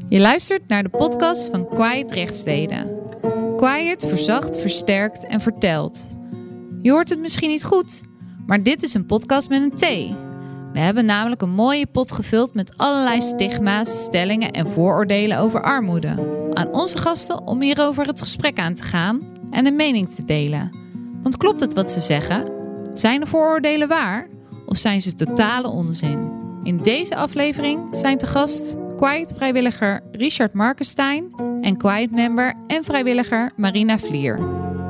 Je luistert naar de podcast van Quiet Rechtssteden. Quiet verzacht, versterkt en vertelt. Je hoort het misschien niet goed, maar dit is een podcast met een T. We hebben namelijk een mooie pot gevuld met allerlei stigma's, stellingen en vooroordelen over armoede. Aan onze gasten om hierover het gesprek aan te gaan en een mening te delen. Want klopt het wat ze zeggen? Zijn de vooroordelen waar? Of zijn ze totale onzin? In deze aflevering zijn te gast Quiet-vrijwilliger Richard Markenstein en Quiet-member en vrijwilliger Marina Vlier.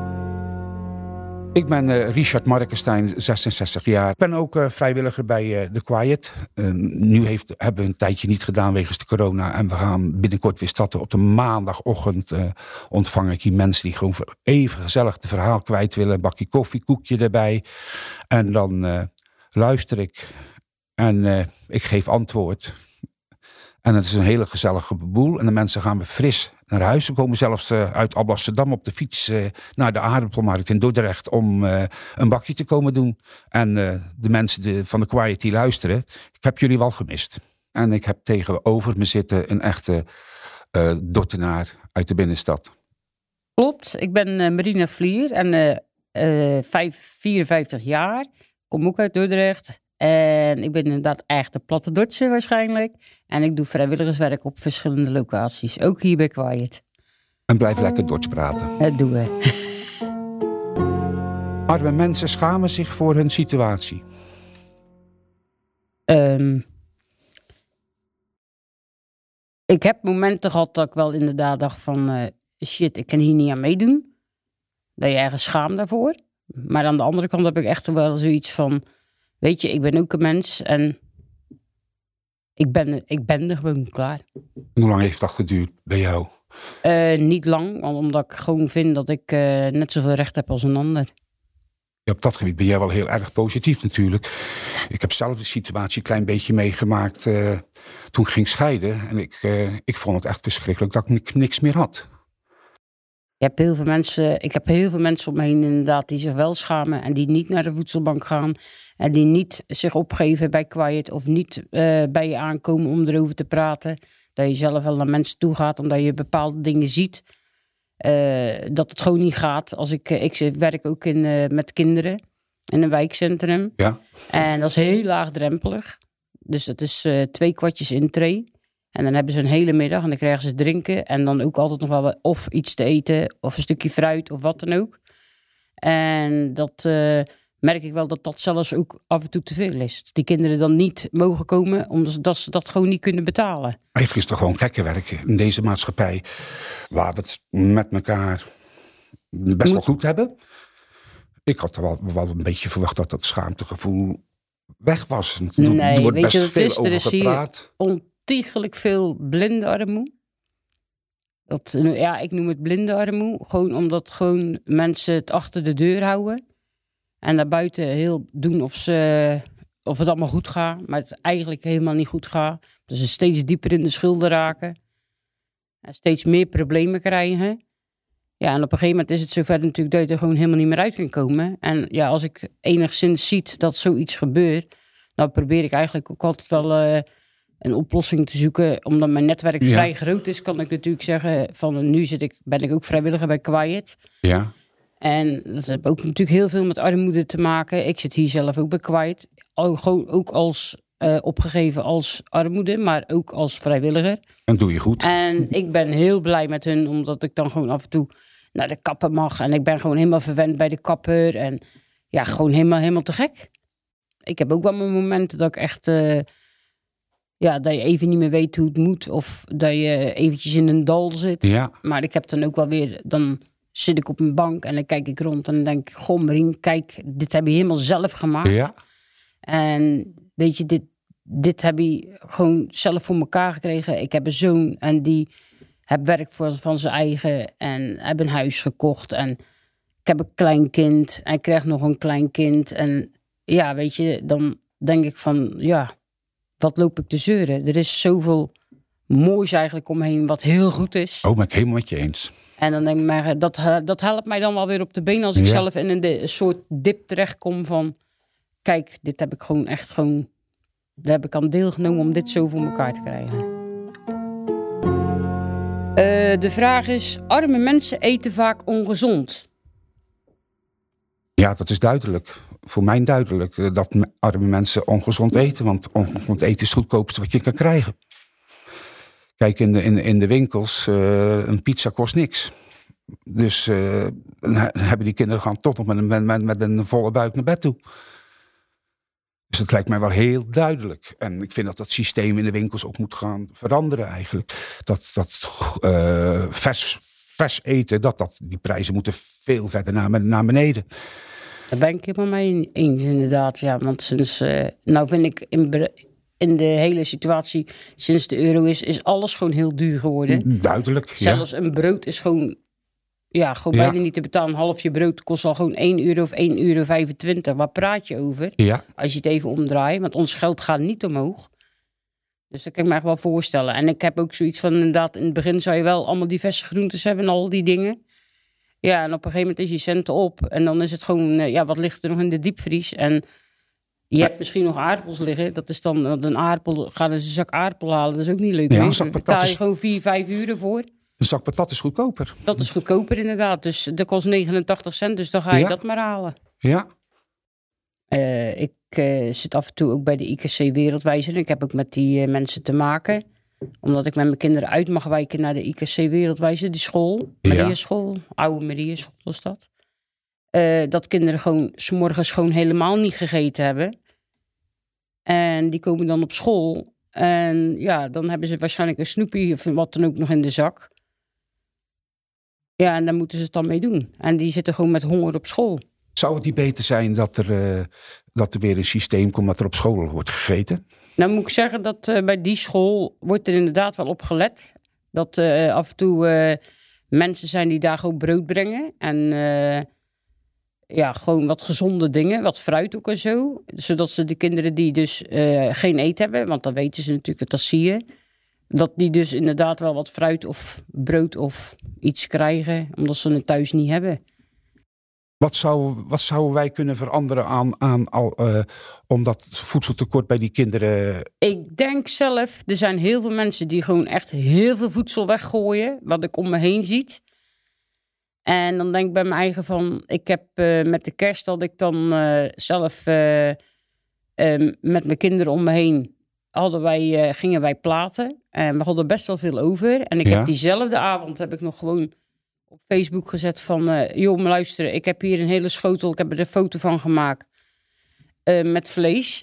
Ik ben Richard Markenstein, 66 jaar. Ik ben ook vrijwilliger bij de Quiet. Hebben we een tijdje niet gedaan wegens de corona. En we gaan binnenkort weer starten. Op de maandagochtend ontvang ik hier mensen die gewoon even gezellig het verhaal kwijt willen. Een bakje koffie, koekje erbij. En dan luister ik en ik geef antwoord. En het is een hele gezellige boel. En de mensen gaan weer fris naar huis. Ze komen zelfs uit Alblasserdam op de fiets naar de aardappelmarkt in Dordrecht om een bakje te komen doen. En de mensen van de Quiet die luisteren, ik heb jullie wel gemist. En ik heb tegenover me zitten een echte Dordtenaar uit de binnenstad. Klopt, ik ben Marina Vlier en 54 jaar. Kom ook uit Dordrecht. En ik ben inderdaad echt de platte Dordtse waarschijnlijk. En ik doe vrijwilligerswerk op verschillende locaties. Ook hier bij Quiet. En blijf lekker Dorts praten. Dat doen we. Arme mensen schamen zich voor hun situatie. Ik heb momenten gehad dat ik wel inderdaad dacht van... shit, ik kan hier niet aan meedoen. Dat je ergens schaamt daarvoor. Maar aan de andere kant heb ik echt wel zoiets van... Weet je, ik ben ook een mens en ik ben er gewoon klaar. Hoe lang heeft dat geduurd bij jou? Niet lang, omdat ik gewoon vind dat ik net zoveel recht heb als een ander. Ja, op dat gebied ben jij wel heel erg positief natuurlijk. Ik heb zelf de situatie een klein beetje meegemaakt toen ik ging scheiden. En ik vond het echt verschrikkelijk dat ik niks meer had. Ik heb heel veel mensen om me heen inderdaad die zich wel schamen en die niet naar de voedselbank gaan. En die niet zich opgeven bij Quiet of niet bij je aankomen om erover te praten. Dat je zelf wel naar mensen toe gaat omdat je bepaalde dingen ziet. Dat het gewoon niet gaat. Ik werk ook met kinderen in een wijkcentrum. Ja. En dat is heel laagdrempelig. Dus dat is 2 kwartjes intree. En dan hebben ze een hele middag en dan krijgen ze drinken. En dan ook altijd nog wel of iets te eten of een stukje fruit of wat dan ook. En dat merk ik wel dat zelfs ook af en toe te veel is. Die kinderen dan niet mogen komen omdat ze dat gewoon niet kunnen betalen. Eigenlijk is het toch gewoon gekke werken in deze maatschappij. Waar we het met elkaar best wel goed hebben. Ik had er wel een beetje verwacht dat dat schaamtegevoel weg was. Er wordt best veel over gepraat. Ontiegelijk veel blinde armoede. Ik noem het blinde armoede. Gewoon omdat gewoon mensen het achter de deur houden. En daarbuiten heel doen of het allemaal goed gaat. Maar het eigenlijk helemaal niet goed gaat. Dus ze steeds dieper in de schulden raken. En steeds meer problemen krijgen. Ja, en op een gegeven moment is het zover natuurlijk dat je er gewoon helemaal niet meer uit kan komen. En ja, als ik enigszins ziet dat zoiets gebeurt. Dan probeer ik eigenlijk ook altijd wel... een oplossing te zoeken. Omdat mijn netwerk vrij groot is, kan ik natuurlijk zeggen van nu ben ik ook vrijwilliger bij Quiet. Ja. En dat heeft ook natuurlijk heel veel met armoede te maken. Ik zit hier zelf ook bij Quiet. Gewoon ook als opgegeven als armoede, maar ook als vrijwilliger. En doe je goed. En ik ben heel blij met hun, omdat ik dan gewoon af en toe naar de kapper mag. En ik ben gewoon helemaal verwend bij de kapper. En ja, gewoon helemaal te gek. Ik heb ook wel mijn momenten dat ik echt... dat je even niet meer weet hoe het moet. Of dat je eventjes in een dal zit. Ja. Maar ik heb dan ook wel weer... Dan zit ik op een bank en dan kijk ik rond. En dan denk ik, goh Marien, kijk, dit heb je helemaal zelf gemaakt. Ja. En weet je, dit heb je gewoon zelf voor elkaar gekregen. Ik heb een zoon en die heeft werk van zijn eigen. En heb een huis gekocht. En ik heb een kleinkind. En ik krijg nog een kleinkind. En ja, weet je, dan denk ik van... ja. Wat loop ik te zeuren? Er is zoveel moois eigenlijk omheen wat heel goed is. Oh, ben ik helemaal met je eens. En dan denk ik, maar dat helpt mij dan wel weer op de been als ik zelf in een soort dip terechtkom van... Kijk, dit heb ik gewoon echt daar heb ik aan deelgenomen om dit zo voor elkaar te krijgen. De vraag is, arme mensen eten vaak ongezond. Ja, dat is duidelijk. Voor mij duidelijk dat arme mensen ongezond eten. Want ongezond eten is het goedkoopste wat je kan krijgen. Kijk, in de winkels, een pizza kost niks. Dus dan hebben die kinderen gaan toch nog met een volle buik naar bed toe. Dus dat lijkt mij wel heel duidelijk. En ik vind dat dat systeem in de winkels ook moet gaan veranderen eigenlijk. Dat vers eten, die prijzen moeten veel verder naar beneden. Daar ben ik helemaal mee eens inderdaad. Ja, want sinds, nou vind ik in de hele situatie, sinds de euro is alles gewoon heel duur geworden. Duidelijk, Zelfs een brood is gewoon bijna niet te betalen. Een halfje brood kost al gewoon €1 of €1,25. Waar praat je over? Ja. Als je het even omdraait. Want ons geld gaat niet omhoog. Dus dat kan ik me echt wel voorstellen. En ik heb ook zoiets van, inderdaad, in het begin zou je wel allemaal diverse groentes hebben en al die dingen. Ja, en op een gegeven moment is je centen op. En dan is het gewoon, wat ligt er nog in de diepvries? En je hebt misschien nog aardappels liggen. Dat is dan ga dus een zak aardappel halen. Dat is ook niet leuk. Ja, Daar betaal je gewoon 4-5 euro voor. Een zak patat is goedkoper. Dat is goedkoper inderdaad. Dus dat kost 89 cent. Dus dan ga je dat maar halen. Ja. Ik zit af en toe ook bij de IKC Wereldwijzer. Ik heb ook met die mensen te maken. Omdat ik met mijn kinderen uit mag wijken naar de IKC Wereldwijzer. Die school, Mariaschool, oude Mariaschool is dat. Dat kinderen gewoon 's morgens gewoon helemaal niet gegeten hebben. En die komen dan op school. En ja, dan hebben ze waarschijnlijk een snoepie of wat dan ook nog in de zak. Ja, en daar moeten ze het dan mee doen. En die zitten gewoon met honger op school. Zou het niet beter zijn dat er weer een systeem komt dat er op school wordt gegeten? Nou moet ik zeggen dat bij die school wordt er inderdaad wel op gelet. Dat af en toe mensen zijn die daar gewoon brood brengen. En gewoon wat gezonde dingen, wat fruit ook en zo. Zodat ze de kinderen die dus geen eten hebben, want dan weten ze natuurlijk, dat zie je. Dat die dus inderdaad wel wat fruit of brood of iets krijgen, omdat ze het thuis niet hebben. Wat zouden wij kunnen veranderen om dat voedseltekort bij die kinderen? Ik denk zelf, er zijn heel veel mensen die gewoon echt heel veel voedsel weggooien. Wat ik om me heen ziet. En dan denk ik bij mijn eigen van, ik heb met de kerst dat ik dan zelf met mijn kinderen om me heen gingen wij platen. En we hadden best wel veel over. En ik heb diezelfde avond nog gewoon op Facebook gezet van, joh, maar luister, ik heb hier een hele schotel, ik heb er een foto van gemaakt met vlees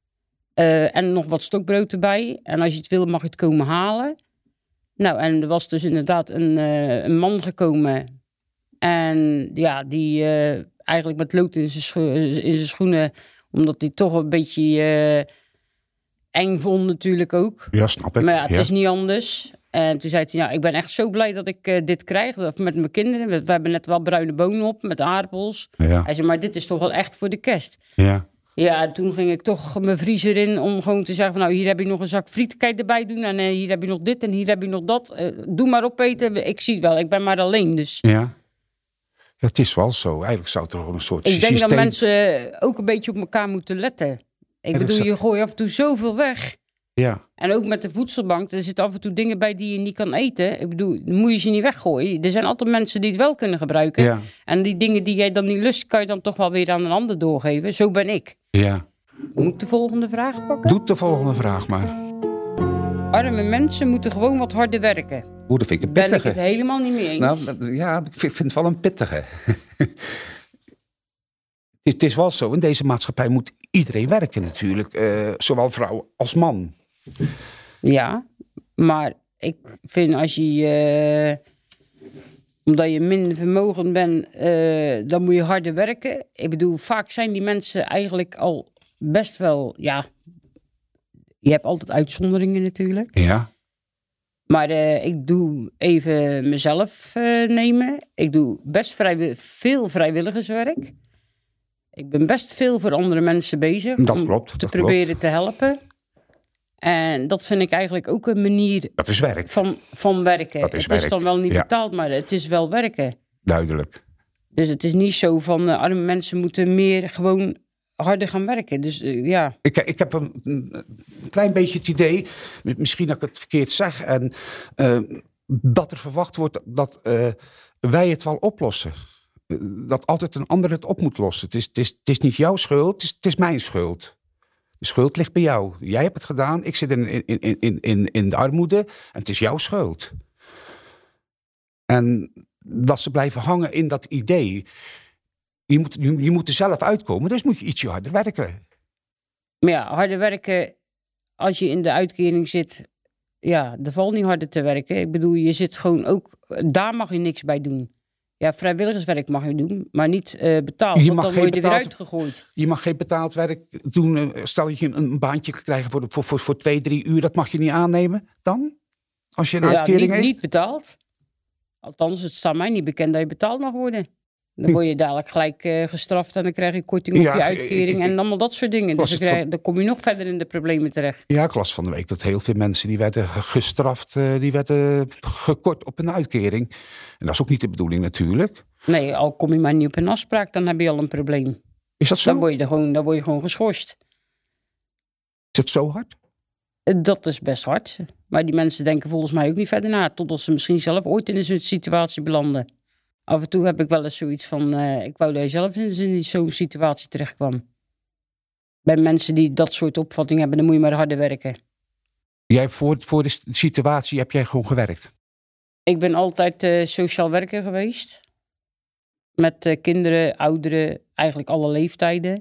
en nog wat stokbrood erbij. En als je het wil, mag je het komen halen. Nou, en er was dus inderdaad een man gekomen en ja, die eigenlijk met lood in zijn schoenen, omdat hij toch een beetje eng vond natuurlijk ook. Ja, snap ik. Maar ja, het is niet anders. En toen zei hij, ja, ik ben echt zo blij dat ik dit krijg. Met mijn kinderen. We hebben net wel bruine bonen op met aardappels. Ja. Hij zei, maar dit is toch wel echt voor de kerst. Ja. Ja, en toen ging ik toch mijn vriezer in om gewoon te zeggen van, nou, hier heb je nog een zak friet, kan je erbij doen. En hier heb je nog dit en hier heb je nog dat. Doe maar opeten. Ik zie het wel, ik ben maar alleen. Dus. Ja, het is wel zo. Eigenlijk zou het er wel een soort systeem... Ik denk dat mensen ook een beetje op elkaar moeten letten. Ik bedoel, je gooit af en toe zoveel weg. Ja. En ook met de voedselbank, er zitten af en toe dingen bij die je niet kan eten. Ik bedoel, dan moet je ze niet weggooien. Er zijn altijd mensen die het wel kunnen gebruiken. Ja. En die dingen die jij dan niet lust, kan je dan toch wel weer aan een ander doorgeven. Zo ben ik. Ja. Moet ik de volgende vraag pakken? Doe de volgende vraag maar. Arme mensen moeten gewoon wat harder werken. Oeh, dat vind ik een pittige. Ben ik het helemaal niet mee eens. Nou, ja, ik vind het wel een pittige. Het is wel zo, in deze maatschappij moet iedereen werken natuurlijk. Zowel vrouw als man. Ja, maar ik vind als je... omdat je minder vermogend bent, dan moet je harder werken. Ik bedoel, vaak zijn die mensen eigenlijk al best wel... Ja, je hebt altijd uitzonderingen natuurlijk. Ja. Maar ik doe even mezelf nemen. Ik doe best veel vrijwilligerswerk. Ik ben best veel voor andere mensen bezig. Om te proberen te helpen. En dat vind ik eigenlijk ook een manier... Dat is werk. Van werken. Dat is het werk. is dan wel niet betaald, maar het is wel werken. Duidelijk. Dus het is niet zo van arme mensen moeten meer gewoon harder gaan werken. Dus ja. Ik heb een klein beetje het idee, misschien dat ik het verkeerd zeg. En dat er verwacht wordt dat wij het wel oplossen. Dat altijd een ander het op moet lossen. Het is niet jouw schuld, het is mijn schuld. De schuld ligt bij jou. Jij hebt het gedaan, ik zit in de armoede en het is jouw schuld. En dat ze blijven hangen in dat idee. Je moet er zelf uitkomen, dus moet je ietsje harder werken. Maar ja, harder werken, als je in de uitkering zit, ja, er valt niet harder te werken. Ik bedoel, je zit gewoon ook, daar mag je niks bij doen. Ja, vrijwilligerswerk mag je doen, maar niet betaald, want dan word je er weer uitgegooid. Je mag geen betaald werk doen. Stel dat je een baantje krijgt voor 2-3 uur, dat mag je niet aannemen dan? Als je een uitkering heeft? Niet betaald. Althans, het staat mij niet bekend dat je betaald mag worden. Dan word je dadelijk gelijk gestraft en dan krijg je korting op je uitkering en allemaal dat soort dingen. Dus dan kom je nog verder in de problemen terecht. Ja, ik las van de week dat heel veel mensen die werden gestraft, die werden gekort op een uitkering. En dat is ook niet de bedoeling natuurlijk. Nee, al kom je maar niet op een afspraak, dan heb je al een probleem. Is dat zo? Dan word je gewoon geschorst. Is het zo hard? Dat is best hard. Maar die mensen denken volgens mij ook niet verder na, totdat ze misschien zelf ooit in zo'n situatie belanden. Af en toe heb ik wel eens zoiets van, ik wou dat je zelf in zo'n situatie terecht kwam. Bij mensen die dat soort opvatting hebben, dan moet je maar harder werken. Jij hebt voor de situatie heb jij gewoon gewerkt? Ik ben altijd sociaal werker geweest. Met kinderen, ouderen, eigenlijk alle leeftijden.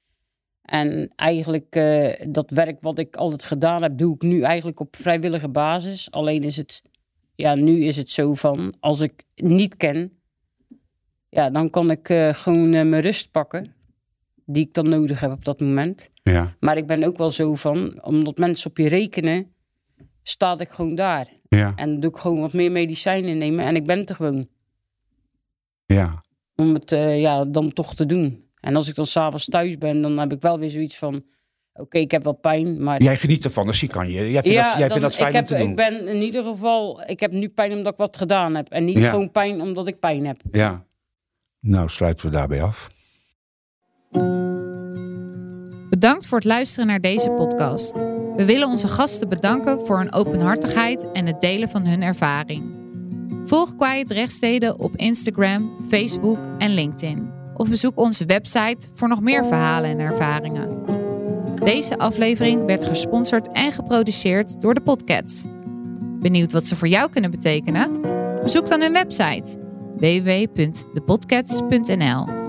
En eigenlijk dat werk wat ik altijd gedaan heb, doe ik nu eigenlijk op vrijwillige basis. Alleen is het, nu is het zo van, als ik niet ken, ja, dan kan ik gewoon mijn rust pakken. Die ik dan nodig heb op dat moment. Ja. Maar ik ben ook wel zo van, omdat mensen op je rekenen, sta ik gewoon daar. Ja. En dan doe ik gewoon wat meer medicijnen nemen en ik ben er gewoon. Ja. Om het dan toch te doen. En als ik dan 's avonds thuis ben, dan heb ik wel weer zoiets van, oké, ik heb wel pijn, maar... Jij geniet ervan, dus zie kan je. Jij vindt dat fijn om te doen. Ik ben in ieder geval, ik heb nu pijn omdat ik wat gedaan heb. En niet gewoon pijn omdat ik pijn heb. Ja. Nou, sluiten we daarbij af. Bedankt voor het luisteren naar deze podcast. We willen onze gasten bedanken voor hun openhartigheid en het delen van hun ervaring. Volg Quiet Rechtssteden op Instagram, Facebook en LinkedIn. Of bezoek onze website voor nog meer verhalen en ervaringen. Deze aflevering werd gesponsord en geproduceerd door de Podcats. Benieuwd wat ze voor jou kunnen betekenen? Bezoek dan hun website www.depodcats.nl.